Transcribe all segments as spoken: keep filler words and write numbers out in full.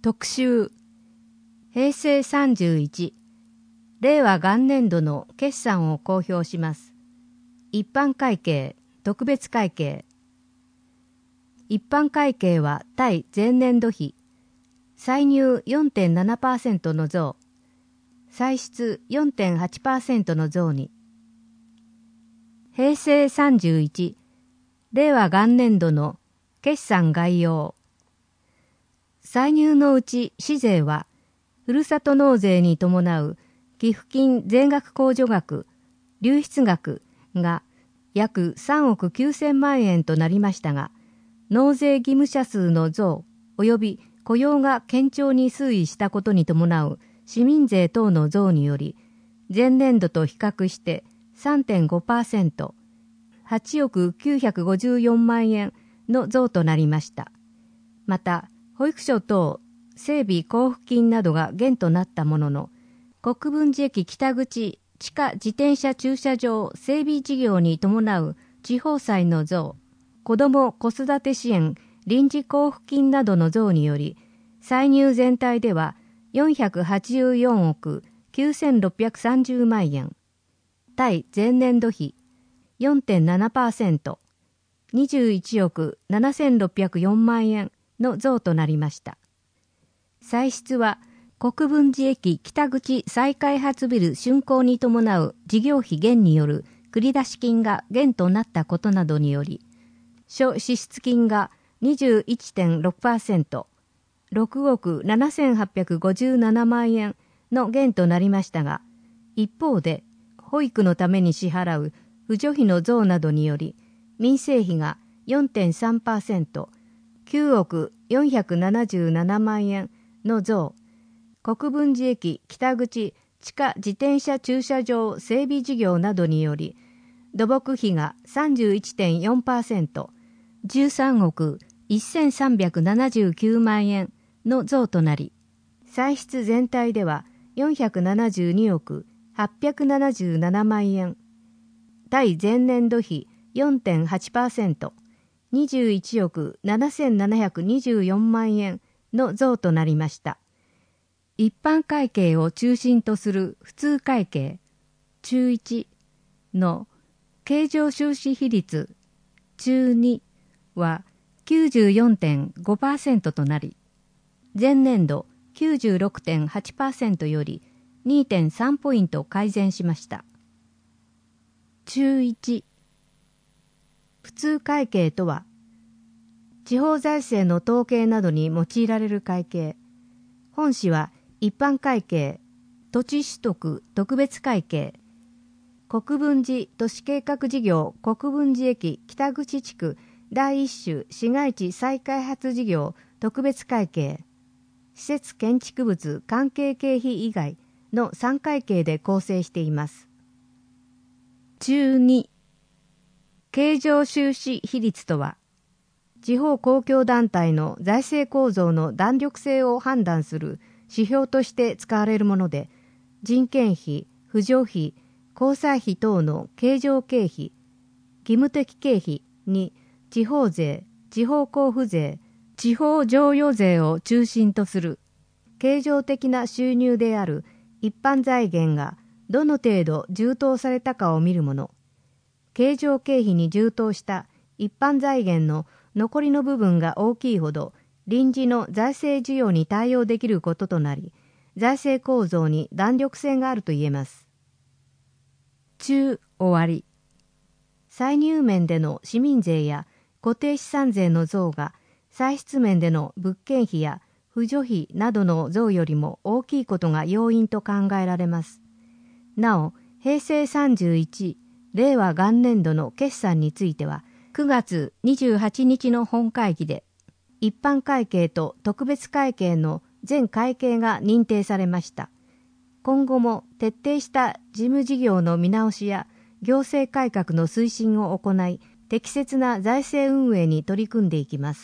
特集平成さんじゅういち令和元年度の決算を公表します。一般会計、特別会計。一般会計は対前年度比、歳入 よんてんななパーセント の増、歳出 よんてんはちパーセント の増に。平成さんじゅういち令和元年度の決算概要。歳入のうち市税は、ふるさと納税に伴う寄付金税額控除額、流出額が約さんおくきゅうせんまんえんとなりましたが、納税義務者数の増及び雇用が堅調に推移したことに伴う市民税等の増により、前年度と比較して さんてんごパーセント、はちおくきゅうひゃくごじゅうよんまんえんの増となりました。また、保育所等整備交付金などが減となったものの、国分寺駅北口地下自転車駐車場整備事業に伴う地方債の増、子ども子育て支援臨時交付金などの増により、歳入全体ではよんひゃくはちじゅうよんおくきゅうせんろっぴゃくさんじゅうまんえん、対前年度比 よんてんななパーセント、にじゅういちおくななせんろっぴゃくよんまんえんの増となりました。歳出は国分寺駅北口再開発ビル竣工に伴う事業費減による繰出金が減となったことなどにより、諸支出金が にじゅういってんろくパーセント、ろくおくななせんはっぴゃくごじゅうななまんえんの減となりましたが、一方で保育のために支払う扶助費の増などにより、民生費が よんてんさんパーセント、きゅうおくよんひゃくななじゅうななまんえんの増、国分寺駅北口地下自転車駐車場整備事業などにより、土木費が さんじゅういってんよんパーセント、じゅうさんおくせんさんびゃくななじゅうきゅうまんえんの増となり、歳出全体ではよんひゃくななじゅうにおくはっぴゃくななじゅうななまんえん、対前年度比 よんてんはちパーセント、にじゅういちおくななせんななひゃくにじゅうよんまんえんの増となりました。一般会計を中心とする普通会計中いちの経常収支比率中には きゅうじゅうよんてんごパーセント となり、前年度 きゅうじゅうろくてんはちパーセント より にてんさん ポイント改善しました。中いち普通会計とは、地方財政の統計などに用いられる会計。本市は一般会計、土地取得特別会計、国分寺都市計画事業国分寺駅北口地区第一種市街地再開発事業特別会計、施設建築物関係経費以外のさん会計で構成しています。中に経常収支比率とは、地方公共団体の財政構造の弾力性を判断する指標として使われるもので、人件費、扶助費、交際費等の経常経費、義務的経費に地方税、地方交付税、地方譲与税を中心とする経常的な収入である一般財源がどの程度充当されたかを見るもの。経常経費に充当した一般財源の残りの部分が大きいほど臨時の財政需要に対応できることとなり、財政構造に弾力性があると言えます。中終わり。歳入面での市民税や固定資産税の増が、歳出面での物件費や扶助費などの増よりも大きいことが要因と考えられます。なお、平成さんじゅういち令和元年度の決算については、くがつにじゅうはちにちの本会議で、一般会計と特別会計の全会計が認定されました。今後も徹底した事務事業の見直しや行政改革の推進を行い、適切な財政運営に取り組んでいきます。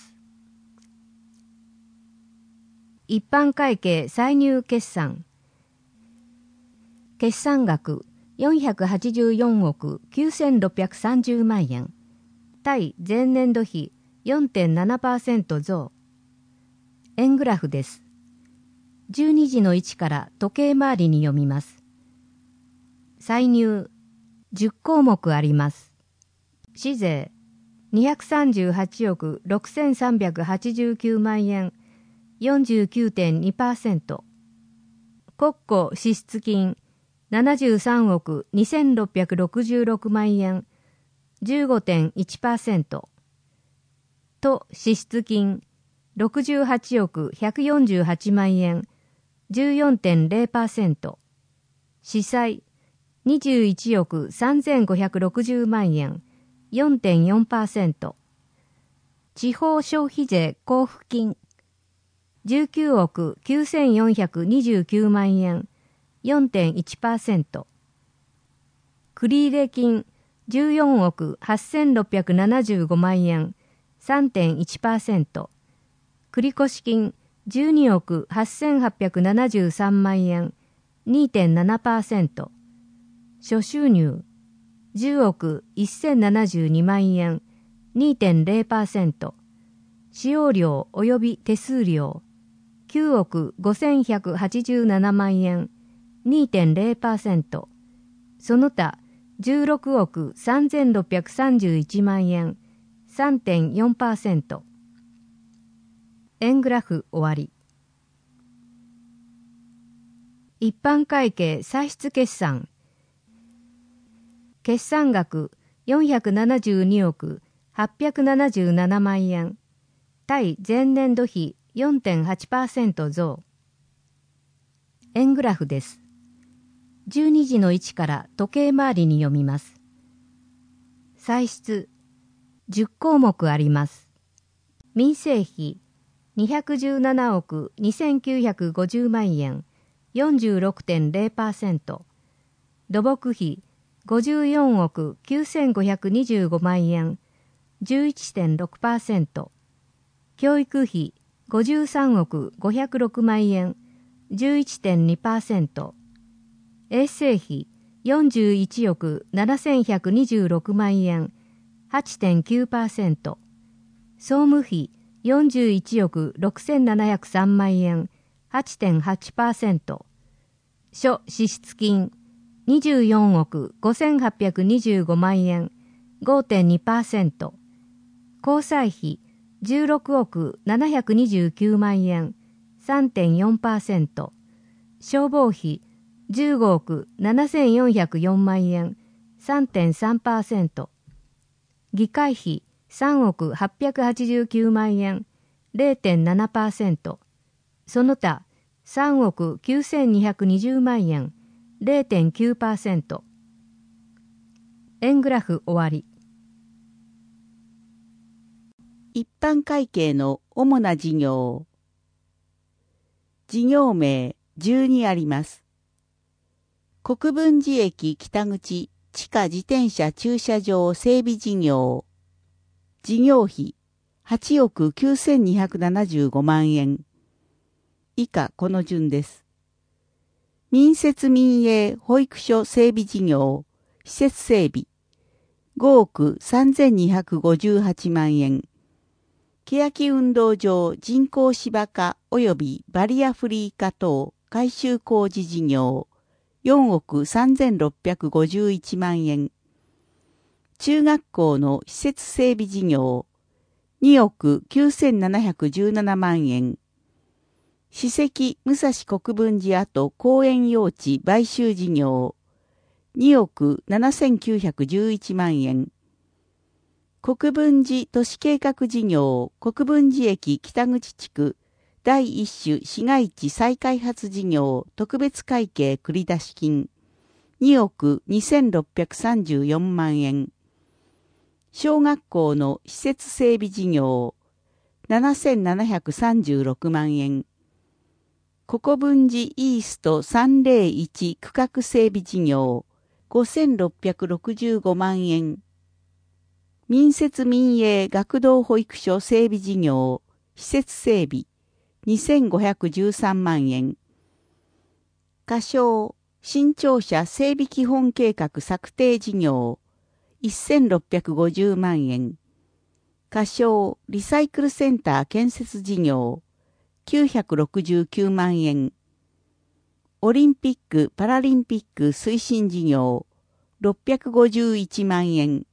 一般会計歳入決算。決算額よんひゃくはちじゅうよんおくきゅうせんろっぴゃくさんじゅうまんえん、対前年度比 よんてんななパーセント 増。円グラフです。 じゅうにじの位置から時計回りに読みます。歳入じゅっこうもくあります。市税にひゃくさんじゅうはちおくろくせんさんびゃくはちじゅうきゅうまんえん よんじゅうきゅうてんにパーセント。国庫支出金ななじゅうさんおくにせんろっぴゃくろくじゅうろくまんえん じゅうごてんいちパーセント。都支出金ろくじゅうはちおくひゃくよんじゅうはちまんえん じゅうよんてんれいパーセント。市債にじゅういちおくさんぜんごひゃくろくじゅうまんえん よんてんよんパーセント。地方消費税交付金じゅうきゅうおくきゅうせんよんひゃくにじゅうきゅうまんえん よんてんいちパーセント。繰入金じゅうよんおくはっせんろっぴゃくななじゅうごまんえん さんてんいちパーセント。繰越金じゅうにおくはっせんはっぴゃくななじゅうさんまんえん にてんななパーセント。諸収入じゅうおくせんななじゅうにまんえん にてんれいパーセント。使用料及び手数料きゅうおくごせんひゃくはちじゅうななまんえん にてんれいパーセント。その他じゅうろくおくさんぜんろっぴゃくさんじゅういちまんえん さんてんよんパーセント。円グラフ終わり。一般会計歳出決算決算額よんひゃくななじゅうにおくはっぴゃくななじゅうななまんえん対前年度比 よんてんはちパーセント 増。円グラフです。じゅうにじの位置から時計回りに読みます。歳出じゅっこうもくあります。民生費にひゃくじゅうななおくにせんきゅうひゃくごじゅうまんえん よんじゅうろくてんれいパーセント。土木費ごじゅうよんおくきゅうせんごひゃくにじゅうごまんえん じゅういちてんろくパーセント。教育費ごじゅうさんおくごひゃくろくまんえん じゅういちてんにパーセント。衛生費よんじゅういちおくななせんひゃくにじゅうろくまんえん はちてんきゅうパーセント。総務費よんじゅういちおくろくせんななひゃくさんまんえん はちてんはちパーセント。諸支出金にじゅうよんおくごせんはっぴゃくにじゅうごまんえん ごてんにパーセント。交際費じゅうろくおくななひゃくにじゅうきゅうまんえん さんてんよんパーセント。消防費じゅうごおくななせんよんひゃくよんまんえん さんてんさんパーセント。議会費さんおくはっぴゃくはちじゅうきゅうまんえん れいてんななパーセント。その他さんおくきゅうせんにひゃくにじゅうまんえん れいてんきゅうパーセント。円グラフ終わり。 一般会計の主な事業。事業名じゅうにあります。国分寺駅北口地下自転車駐車場整備事業。事業費はちおくきゅうせんにひゃくななじゅうごまんえん。以下この順です。民設民営保育所整備事業、施設整備。ごおくさんぜんにひゃくごじゅうはちまんえん。欅運動場人工芝化及びバリアフリー化等改修工事事業よんおくさんぜんろっぴゃくごじゅういちまんえん。中学校の施設整備事業におくきゅうせんななひゃくじゅうななまんえん。史跡武蔵国分寺跡公園用地買収事業におくななせんきゅうひゃくじゅういちまんえん。国分寺都市計画事業国分寺駅北口地区第一種市街地再開発事業特別会計繰出金におくにせんろっぴゃくさんじゅうよんまんえん。小学校の施設整備事業ななせんななひゃくさんじゅうろくまんえん。国分寺イーストさんぜろいち区画整備事業ごせんろっぴゃくろくじゅうごまんえん。民設民営学童保育所整備事業、施設整備、にせんごひゃくじゅうさんまんえん。仮称、新庁舎整備基本計画策定事業、せんろっぴゃくごじゅうまんえん。仮称、リサイクルセンター建設事業、きゅうひゃくろくじゅうきゅうまんえん。 オリンピック・パラリンピック推進事業ろっぴゃくごじゅういちまんえん。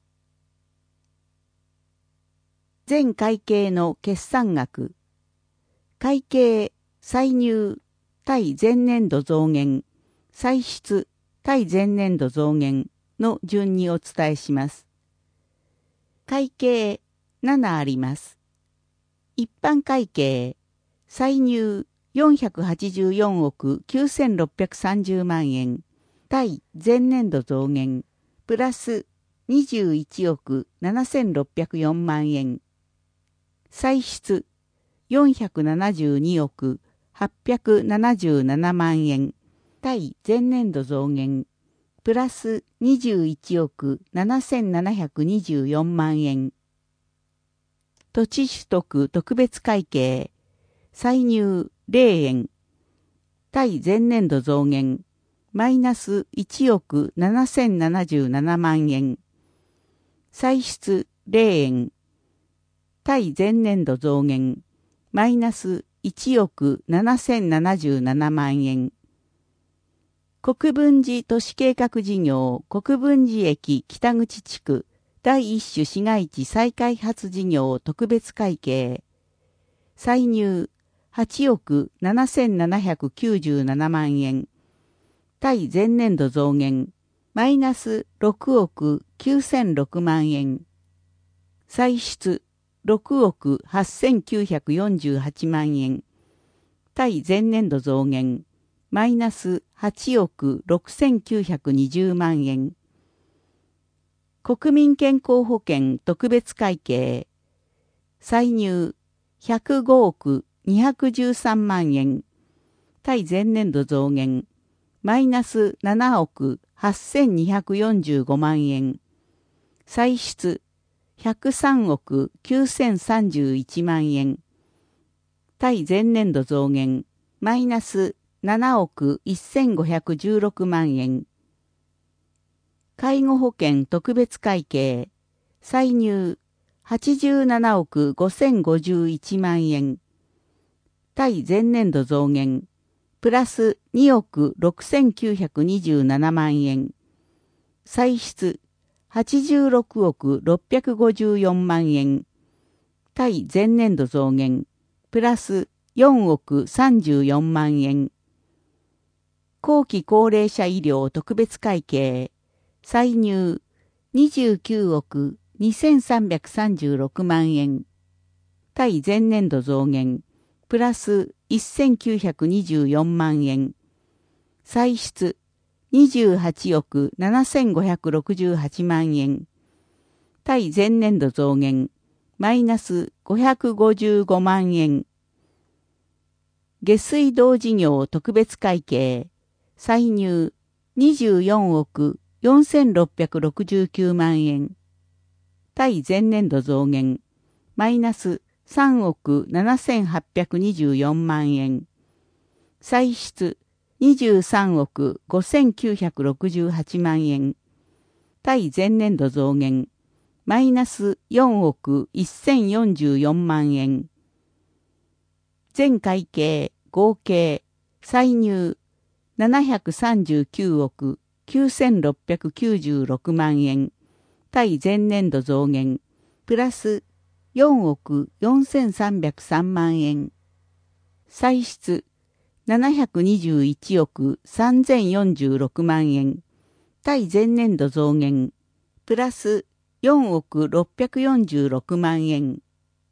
全会計の決算額。会計、歳入、対前年度増減、歳出、対前年度増減の順にお伝えします。会計、ななあります。一般会計、歳入よんひゃくはちじゅうよんおくきゅうせんろっぴゃくさんじゅうまんえん、対前年度増減、プラスにじゅういちおくななせんろっぴゃくよんまんえん。歳出よんひゃくななじゅうにおくはっぴゃくななじゅうななまんえん、対前年度増減、プラスにじゅういちおくななせんななひゃくにじゅうよんまんえん。土地取得特別会計、歳入れいえん、対前年度増減、マイナスいちおくななせんななじゅうななまんえん。歳出れいえん、対前年度増減、マイナスいちおくななせんななじゅうななまんえん。国分寺都市計画事業国分寺駅北口地区第一種市街地再開発事業特別会計、歳入はちおくななせんななひゃくきゅうじゅうななまんえん、対前年度増減、マイナスろくおくきゅうせんろくまんえん、歳出ろくおくはっせんきゅうひゃくよんじゅうはちまんえん、対前年度増減、マイナスはちおくろくせんきゅうひゃくにじゅうまんえん。国民健康保険特別会計、歳入ひゃくごおくにひゃくじゅうさんまんえん、対前年度増減、マイナスななおくはっせんにひゃくよんじゅうごまんえん、歳出ひゃくさんおくきゅうせんさんじゅういちまんえん、対前年度増減、マイナスななおくせんごひゃくじゅうろくまんえん。介護保険特別会計、歳入はちじゅうななおくごせんごじゅういちまんえん、対前年度増減、プラスにおくろくせんきゅうひゃくにじゅうななまんえん、歳出はちじゅうろくおくろっぴゃくごじゅうよんまんえん、対前年度増減、プラスよんおくさんじゅうよんまんえん。後期高齢者医療特別会計、歳入にじゅうきゅうおくにせんさんびゃくさんじゅうろくまんえん、対前年度増減、プラスせんきゅうひゃくにじゅうよんまんえん、歳出にじゅうはちおくななせんごひゃくろくじゅうはちまんえん、対前年度増減、マイナスごひゃくごじゅうごまんえん。下水道事業特別会計、歳入にじゅうよんおくよんせんろっぴゃくろくじゅうきゅうまんえん、対前年度増減、マイナスさんおくななせんはっぴゃくにじゅうよんまんえん、歳出にじゅうさんおくごせんきゅうひゃくろくじゅうはちまんえん、対前年度増減、マイナスよんおくせんよんじゅうよんまんえん。全会計合計歳入ななひゃくさんじゅうきゅうおくきゅうせんろっぴゃくきゅうじゅうろくまんえん、対前年度増減、プラスよんおくよんせんさんびゃくさんまんえん。歳出ななひゃくにじゅういちおくさんぜんよんじゅうろくまんえん、対前年度増減、プラスよんおくろっぴゃくよんじゅうろくまんえん。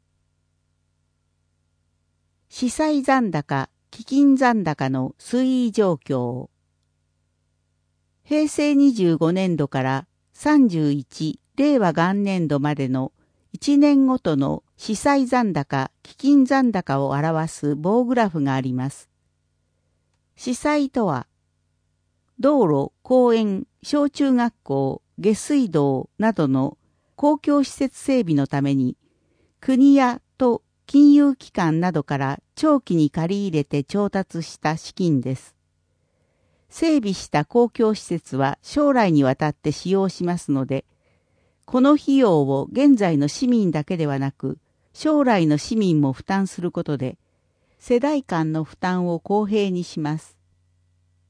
司債残高、基金残高の推移状況。へいせいにじゅうごねんどからさんじゅういちれいわ元年度までのいちねんごとの司債残高、基金残高を表す棒グラフがあります。司債とは、道路、公園、小中学校、下水道などの公共施設整備のために、国や都、金融機関などから長期に借り入れて調達した資金です。整備した公共施設は将来にわたって使用しますので、この費用を現在の市民だけではなく、将来の市民も負担することで、世代間の負担を公平にします。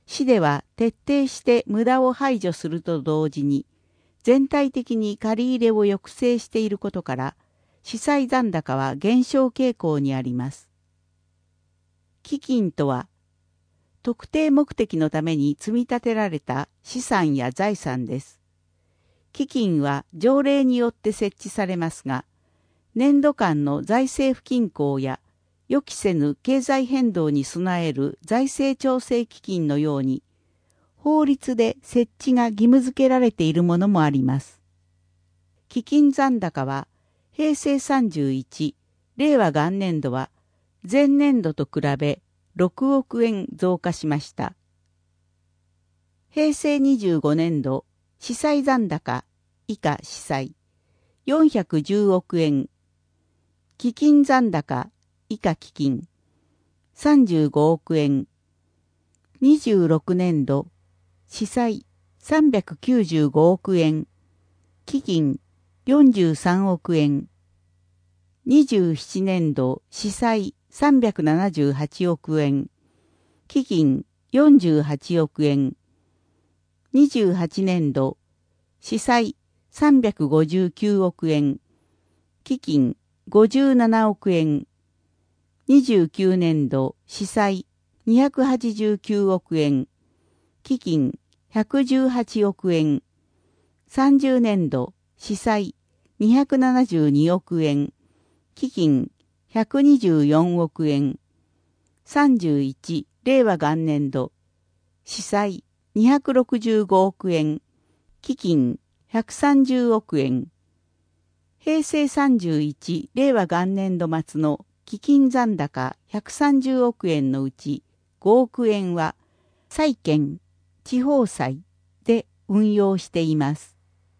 市では徹底して無駄を排除すると同時に、全体的に借り入れを抑制していることから、司債残高は減少傾向にあります。基金とは、特定目的のために積み立てられた資産や財産です。基金は条例によって設置されますが、年度間の財政不均衡や予期せぬ経済変動に備える財政調整基金のように、法律で設置が義務付けられているものもあります。基金残高は平成さんじゅういち、令和元年度は前年度と比べろくおくえん増加しました。平成にじゅうご年度、司債残高以下司債よんひゃくじゅうおくえん、基金残高以下基金さんじゅうごおくえん、にじゅうろく年度、司債さんびゃくきゅうじゅうごおくえん、基金よんじゅうさんおくえん、にじゅうなな年度、司債さんびゃくななじゅうはちおくえん、基金よんじゅうはちおくえん、にじゅうはち年度、司債さんびゃくごじゅうきゅうおくえん、基金ごじゅうななおくえん、にじゅうきゅう年度、司債にひゃくはちじゅうきゅうおくえん、基金ひゃくじゅうはちおくえん、さんじゅう年度、司債にひゃくななじゅうにおくえん、基金ひゃくにじゅうよんおくえん、さんじゅういち令和元年度、司債にひゃくろくじゅうごおくえん、基金ひゃくさんじゅうおくえん、平成さんじゅういち令和元年度末の基金残高ひゃくさんじゅうおくえんのうちごおくえんは債券、地方債で運用しています。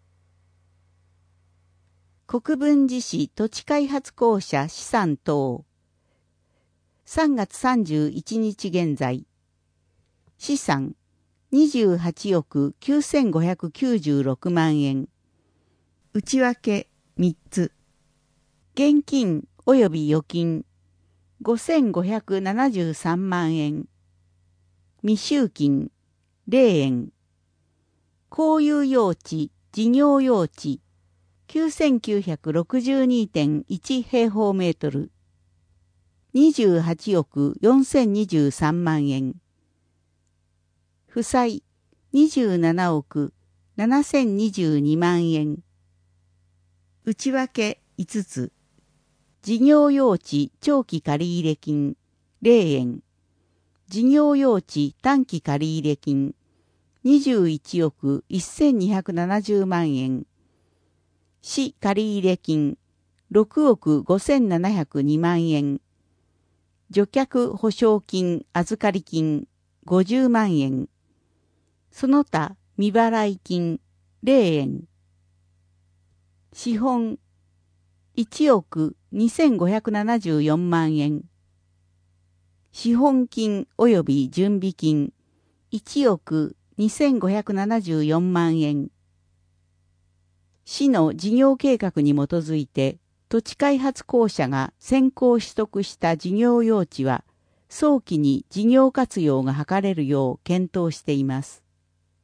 国分寺市土地開発公社資産等さんがつさんじゅういち日現在資産にじゅうはちおくきゅうせんごひゃくきゅうじゅうろくまんえん、内訳みっつ、現金及び預金ごせんごひゃくななじゅうさんまんえん、未収金れいえん、公有用地事業用地 きゅうせんきゅうひゃくろくじゅうにてんいち 平方メートル、にじゅうはちおくよんせんにじゅうさんまんえん、負債にじゅうななおくななせんにじゅうにまんえん、内訳いつつ、事業用地長期借入金れいえん、事業用地短期借入金にじゅういちおくせんにひゃくななじゅうまんえん、市借入金ろくおくごせんななひゃくにまんえん、除却保証金預かり金ごじゅうまんえん、その他未払い金れいえん、資本いちおくにせんごひゃくななじゅうよんまんえん、資本金及び準備金いちおくにせんごひゃくななじゅうよんまんえん、市の事業計画に基づいて土地開発公社が先行取得した事業用地は早期に事業活用が図れるよう検討しています。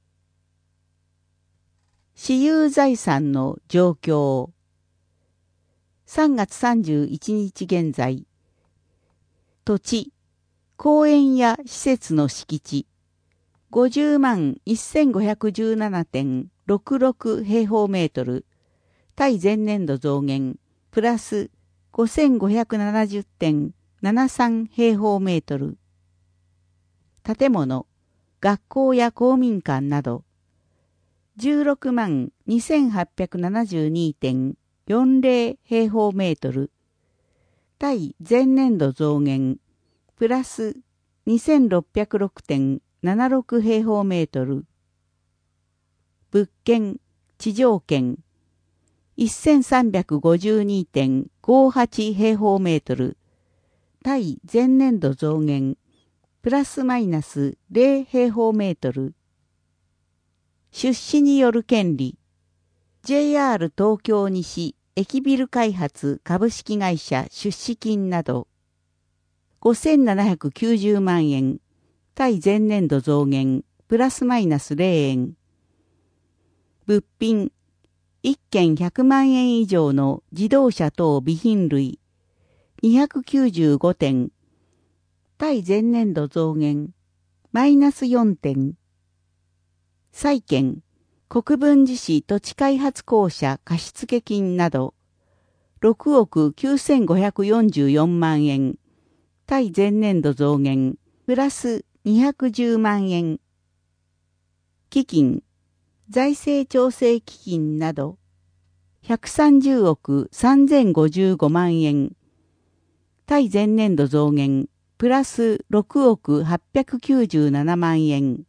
私有財産の状況さんがつさんじゅういち日現在、土地、公園や施設の敷地、ごじゅうまんせんごひゃくじゅうななてんろくろく 平方メートル、対前年度増減、プラス ごせんごひゃくななじゅうてんななさん 平方メートル。建物、学校や公民館など、じゅうろくまんにせんはっぴゃくななじゅうにてんよんぜろ 平方メートル、対前年度増減、プラス にせんろっぴゃくろくてんななろく 平方メートル。物件、地上権、せんさんびゃくごじゅうにてんごはち 平方メートル、対前年度増減、プラスマイナスゼロ平方メートル。出資による権利、ジェイアール 東京西駅ビル開発株式会社出資金など、ごせんななひゃくきゅうじゅうまんえん、 対前年度増減プラスマイナスゼロえん。物品、いっけんひゃくまんえん以上の自動車等備品類にひゃくきゅうじゅうごてん、対前年度増減マイナスよんてん。債券、国分寺市土地開発公社貸付金などろくおくきゅうせんごひゃくよんじゅうよんまんえん、対前年度増減プラスにひゃくじゅうまんえん。基金、財政調整基金などひゃくさんじゅうおくさんぜんごじゅうごまんえん、対前年度増減プラスろくおくはっぴゃくきゅうじゅうななまんえん。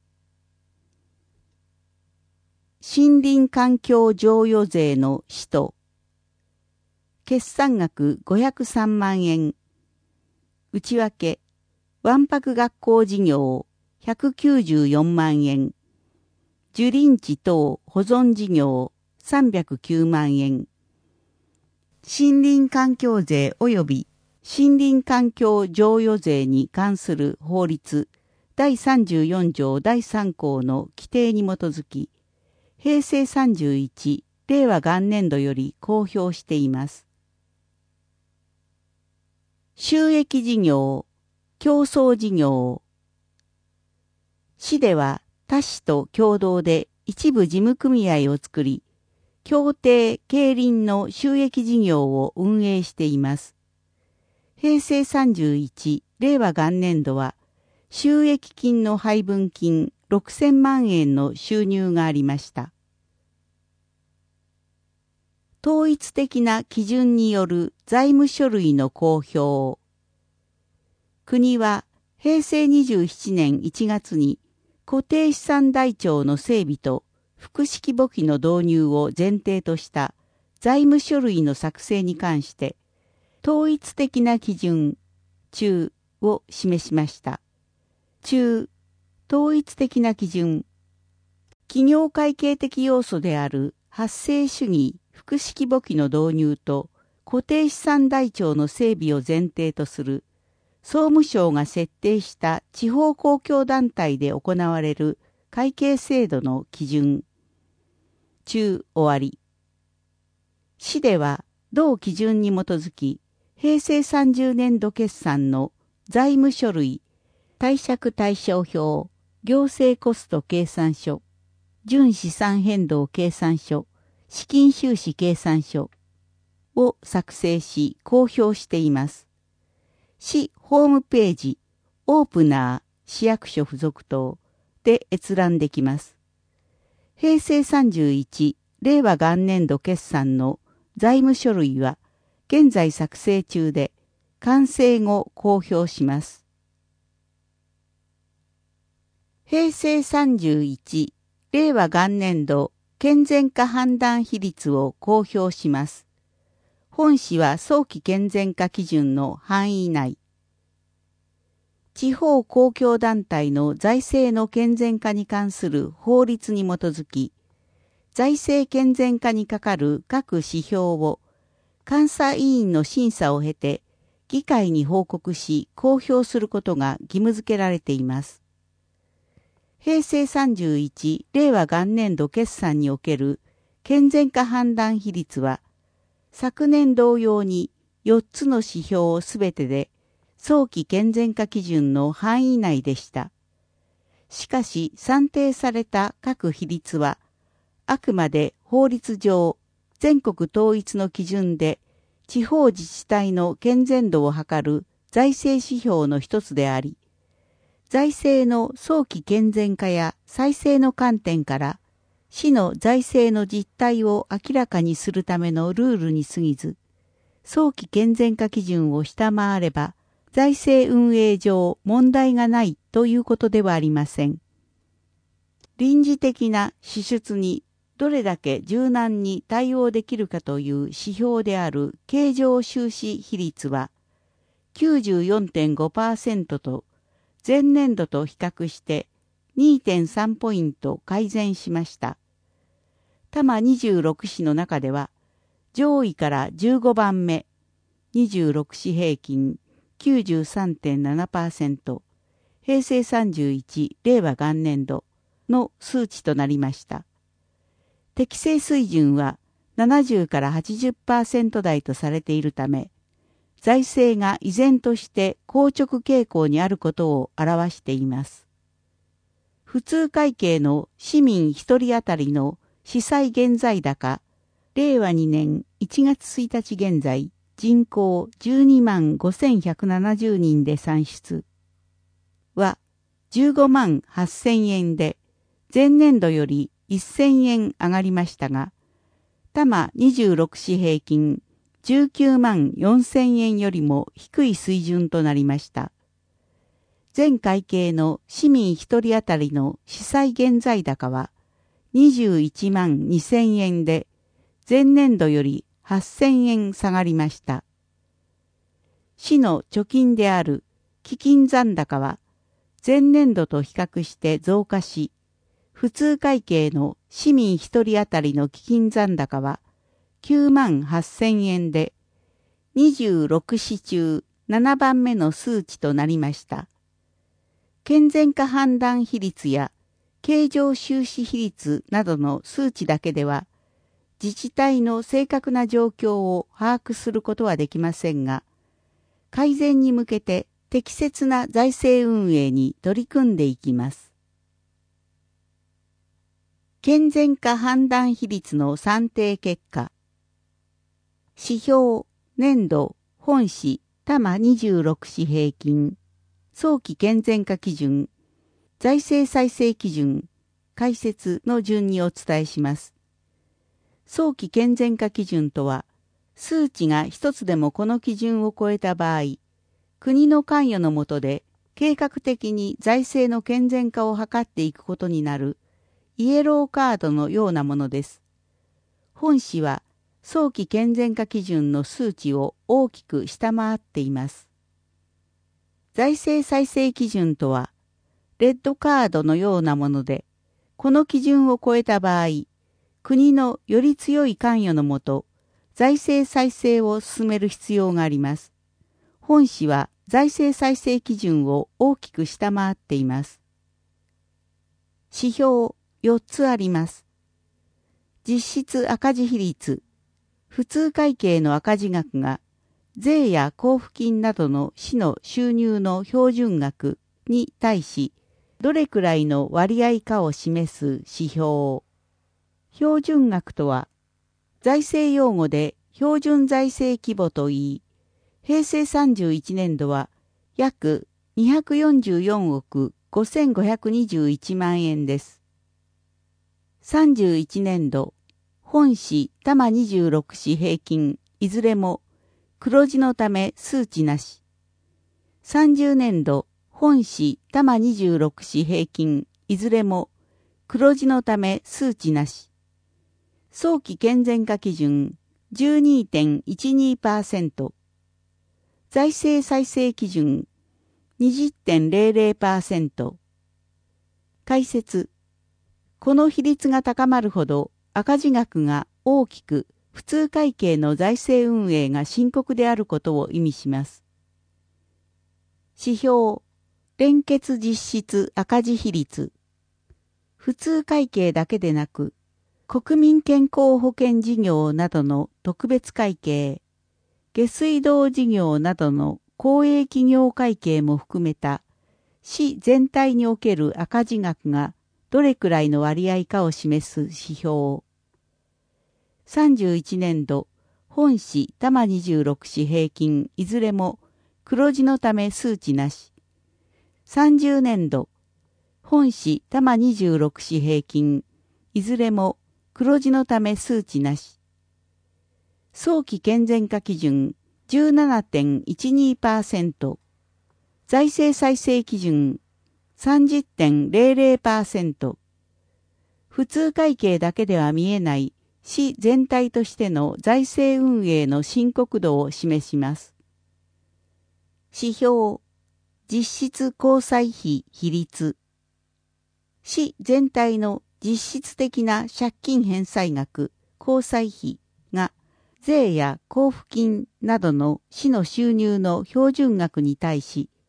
森林環境譲与税の使途。決算額ごひゃくさんまんえん。内訳、わんぱく学校事業ひゃくきゅうじゅうよんまんえん。樹林地等保存事業さんびゃくきゅうまんえん。森林環境税及び森林環境譲与税に関する法律だいさんじゅうよんじょうだいさんこうの規定に基づき、へいせいさんじゅういちれいわ元年度より公表しています。収益事業、競争事業。市では他市と共同で一部事務組合を作り、協定競輪の収益事業を運営しています。へいせいさんじゅういちれいわ元年度は収益金の配分金ろくせんまんえんの収入がありました。統一的な基準による財務書類の公表。国はへいせいにじゅうななねんいちがつに固定資産台帳の整備と複式簿記の導入を前提とした財務書類の作成に関して統一的な基準中を示しました。中、統一的な基準。企業会計的要素である発生主義複式簿記の導入と固定資産台帳の整備を前提とする総務省が設定した地方公共団体で行われる会計制度の基準。中終わり。市では同基準に基づき、へいせいさんじゅうねんど決算の財務書類、貸借対照表、行政コスト計算書、純資産変動計算書、資金収支計算書を作成し公表しています。市ホームページ、オープナー市役所附属等で閲覧できます。へいせいさんじゅういちれいわ元年度決算の財務書類は現在作成中で完成後公表します。へいせいさんじゅういちれいわ元年度健全化判断比率を公表します。本市は早期健全化基準の範囲内。地方公共団体の財政の健全化に関する法律に基づき、財政健全化にかかる各指標を監査委員の審査を経て、議会に報告し公表することが義務付けられています。へいせいさんじゅういちれいわ元年度決算における健全化判断比率は、昨年同様によっつの指標すべてで早期健全化基準の範囲内でした。しかし算定された各比率は、あくまで法律上全国統一の基準で地方自治体の健全度を測る財政指標の一つであり、財政の早期健全化や再生の観点から市の財政の実態を明らかにするためのルールに過ぎず、早期健全化基準を下回れば財政運営上問題がないということではありません。臨時的な支出にどれだけ柔軟に対応できるかという指標である経常収支比率は きゅうじゅうよんてんごパーセント と前年度と比較して にてんさん ポイント改善しました。多摩にじゅうろく市の中では上位からじゅうごばんめ、にじゅうろく市平均 きゅうじゅうさんてんななパーセント、 へいせいさんじゅういちれいわ元年度の数値となりました。適正水準はななじゅうからはちじゅっパーセント 台とされているため、財政が依然として硬直傾向にあることを表しています。普通会計の市民一人当たりの司祭現在高、れいわにねんいちがつついたち現在、人口じゅうにまんごせんひゃくななじゅうにんで算出はじゅうごまんはっせんえんで、前年度よりせんえん上がりましたが、多摩にじゅうろく市平均じゅうきゅうまんよんせんえんよりも低い水準となりました。全会計の市民一人当たりの司祭現在高はにじゅういちまんにせんえんで、前年度よりはっせんえん下がりました。市の貯金である基金残高は前年度と比較して増加し、普通会計の市民一人当たりの基金残高はきゅうまんはっせんえんで、にじゅうろく市中ななばんめの数値となりました。健全化判断比率や経常収支比率などの数値だけでは、自治体の正確な状況を把握することはできませんが、改善に向けて適切な財政運営に取り組んでいきます。健全化判断比率の算定結果。指標、年度、本市、多摩にじゅうろく市平均、早期健全化基準、財政再生基準、解説の順にお伝えします。早期健全化基準とは、数値が一つでもこの基準を超えた場合、国の関与の下で計画的に財政の健全化を図っていくことになるイエローカードのようなものです。本市は早期健全化基準の数値を大きく下回っています。財政再生基準とは、レッドカードのようなもので、この基準を超えた場合、国のより強い関与のもと、財政再生を進める必要があります。本市は財政再生基準を大きく下回っています。指標よっつあります。実質赤字比率、普通会計の赤字額が税や交付金などの市の収入の標準額に対し、どれくらいの割合かを示す指標。標準額とは、財政用語で標準財政規模と言い、へいせいさんじゅういちねん度は約にひゃくよんじゅうよんおくごせんごひゃくにじゅういちまんえんです。さんじゅういちねん度、本市多摩にじゅうろく市平均、いずれも黒字のため数値なし。さんじゅうねん度、本市多摩にじゅうろく市平均、いずれも黒字のため数値なし。早期健全化基準 じゅうにてんいちにパーセント。財政再生基準 にじゅってんぜろぜろパーセント。解説。この比率が高まるほど赤字額が大きく普通会計の財政運営が深刻であることを意味します。指標、連結実質赤字比率。普通会計だけでなく、国民健康保険事業などの特別会計、下水道事業などの公営企業会計も含めた市全体における赤字額がどれくらいの割合かを示す指標。さんじゅういちねん度、本市多摩にじゅうろく市平均いずれも黒字のため数値なし。さんじゅうねん度、本市多摩にじゅうろく市平均いずれも黒字のため数値なし。早期健全化基準 じゅうななてんいちにパーセント。財政再生基準 さんじゅってんぜろぜろパーセント。普通会計だけでは見えない市全体としての財政運営の深刻度を示します。指標、実質公債費比率。市全体の実質的な借金返済額、公債費が税や交付金などの市の収入の標準額に対し、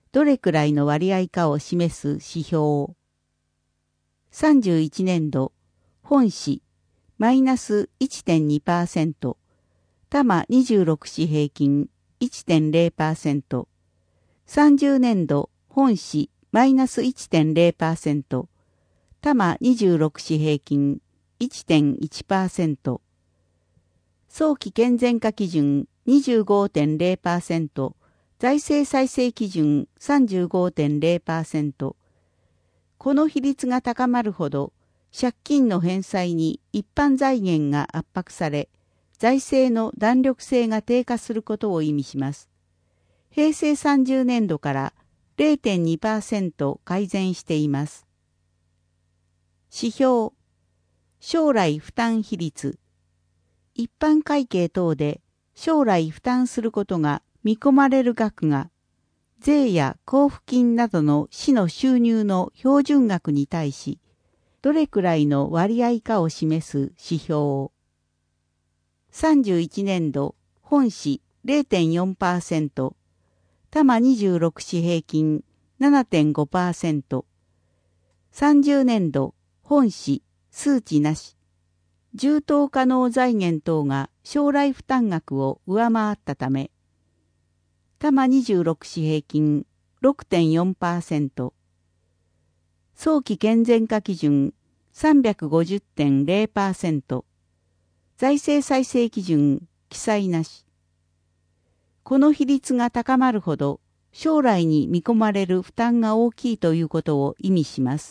どれくらいの割合かを示す指標。さんじゅういちねんど、本市、マイナス いってんにパーセント、多摩にじゅうろく市平均 いってんれいパーセント、さんじゅうねんど、本市、マイナス いってんれいパーセント、多摩にじゅうろく市平均 いってんいちパーセント、早期健全化基準 にじゅうごてんれいパーセント、財政再生基準 さんじゅうごてんれいパーセント。この比率が高まるほど、借金の返済に一般財源が圧迫され、財政の弾力性が低下することを意味します。平成さんじゅうねんどから れいてんにパーセント 改善しています。指標、将来負担比率。一般会計等で将来負担することが見込まれる額が、税や交付金などの市の収入の標準額に対し、どれくらいの割合かを示す指標。さんじゅういちねんど、本市 れいてんよんパーセント、多摩にじゅうろく市平均 ななてんごパーセント、さんじゅうねんど、本市数値なし、充当可能財源等が将来負担額を上回ったため、多摩にじゅうろく市平均 ろくてんよんパーセント、早期健全化基準 さんびゃくごじゅってんれいパーセント、財政再生基準記載なし。この比率が高まるほど将来に見込まれる負担が大きいということを意味します。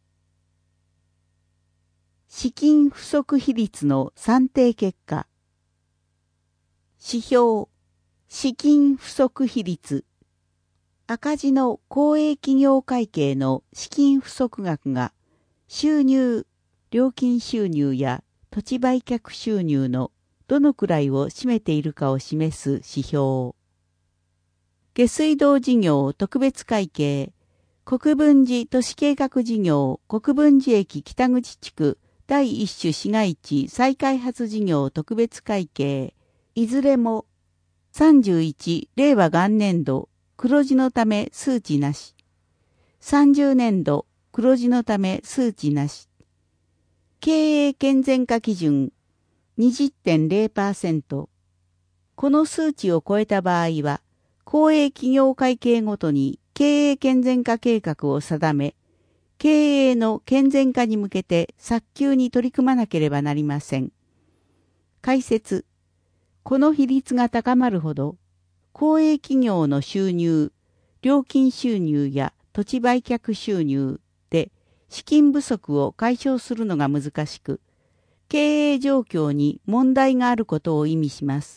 資金不足比率の算定結果。指標、資金不足比率。赤字の公営企業会計の資金不足額が収入、料金収入や土地売却収入のどのくらいを占めているかを示す指標。下水道事業特別会計、国分寺都市計画事業国分寺駅北口地区第一種市街地再開発事業特別会計、いずれもさんじゅういち令和元年度黒字のため数値なし。さんじゅうねんど黒字のため数値なし。経営健全化基準 にじゅってんれいパーセント。この数値を超えた場合は、公営企業会計ごとに経営健全化計画を定め、経営の健全化に向けて早急に取り組まなければなりません。解説。この比率が高まるほど、公営企業の収入、料金収入や土地売却収入で資金不足を解消するのが難しく、経営状況に問題があることを意味します。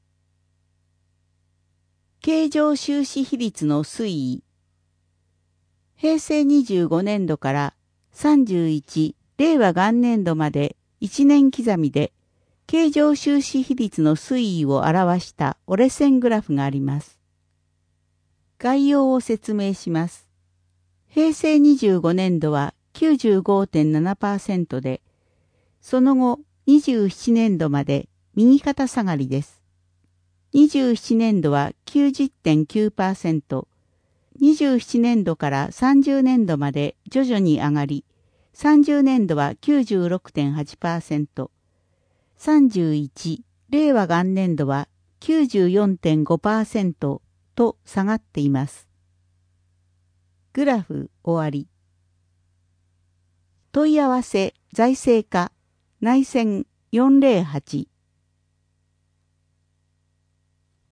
経常収支比率の推移。平成にじゅうごねんどからさんじゅういち令和元年度までいちねん刻みで経常収支比率の推移を表した折れ線グラフがあります。概要を説明します。平成にじゅうごねんどは きゅうじゅうごてんななパーセント で、その後にじゅうななねんどまで右肩下がりです。にじゅうななねんどは きゅうじゅってんきゅうパーセント、にじゅうななねんどからさんじゅうねんどまで徐々に上がり、さんじゅうねんどは きゅうじゅうろくてんはちパーセント、さんじゅういち令和元年度は きゅうじゅうよんてんごパーセント と下がっています。グラフ終わり。問い合わせ財政課内線よんぜろはち